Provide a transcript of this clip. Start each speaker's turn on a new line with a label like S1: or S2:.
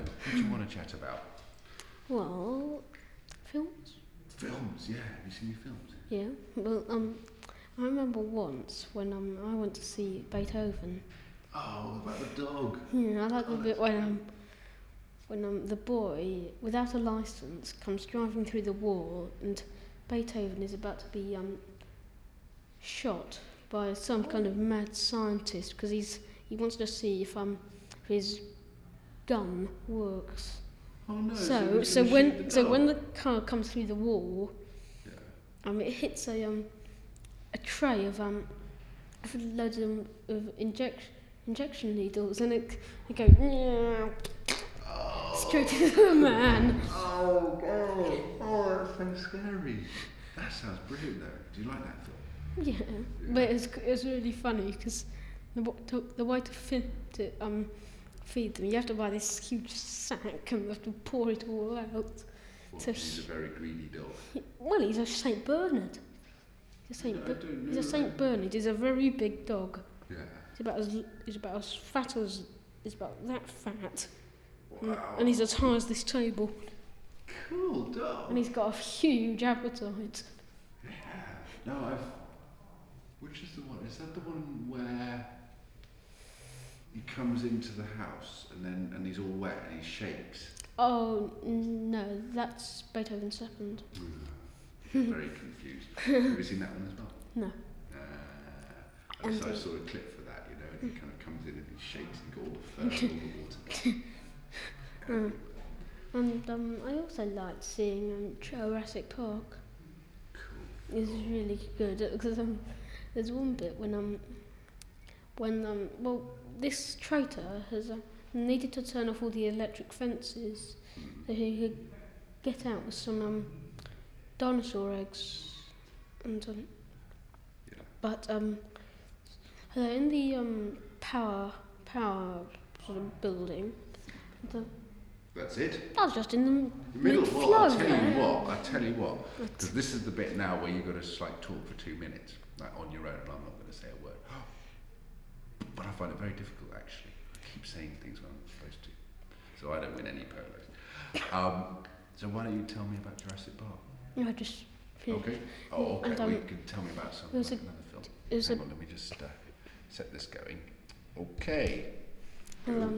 S1: What do you want to chat about?
S2: Well, films?
S1: Films, yeah. Have you seen any films?
S2: Yeah. Well, I remember once when I went to see Beethoven.
S1: Oh, about the dog.
S2: Yeah, I like the bit when the boy, without a license, comes driving through the wall, and Beethoven is about to be shot by some kind of mad scientist because he wants to see if his gun works.
S1: Oh no!
S2: So when the car comes through the wall,
S1: yeah.
S2: it hits a tray of loads of injection needles, and it goes straight to the man.
S1: Oh, that's so scary. That sounds brilliant, though. Do you like that film?
S2: Yeah, but it's really funny because the way to feed them, you have to buy this huge sack and you have to pour it all out.
S1: Well, so he's a very greedy dog.
S2: Well, he's a Saint Bernard. He's a Saint Bernard. He's a very big dog.
S1: Yeah.
S2: He's about as fat as he's about that fat.
S1: Wow.
S2: And he's as high as this table.
S1: Cool dog.
S2: And he's got a huge appetite.
S1: Yeah. No, which is the one? Is that the one where he comes into the house and he's all wet and he shakes?
S2: Oh no, that's Beethoven's Second.
S1: Very confused. Have you seen that one as well?
S2: No.
S1: I saw a clip for that, and he kind of comes in and he shakes and got all the fur and all the water.
S2: And I also liked seeing Jurassic Park.
S1: Cool.
S2: It's really good because there's one bit when this traitor has needed to turn off all the electric fences so he could get out with some dinosaur eggs and
S1: yeah.
S2: but in the power sort of building.
S1: That's it?
S2: I was just in the
S1: middle.
S2: flow.
S1: Well, I tell you what, because this is the bit now where you've got to talk for 2 minutes, on your own, and I'm not going to say a word. But I find it very difficult, actually. I keep saying things when I'm supposed to, so I don't win any polos. So why don't you tell me about Jurassic Park?
S2: I just finished.
S1: Okay. Oh, okay.
S2: And,
S1: You can tell me about something like another film. Hang on, let me just set this going. Okay.
S2: Well,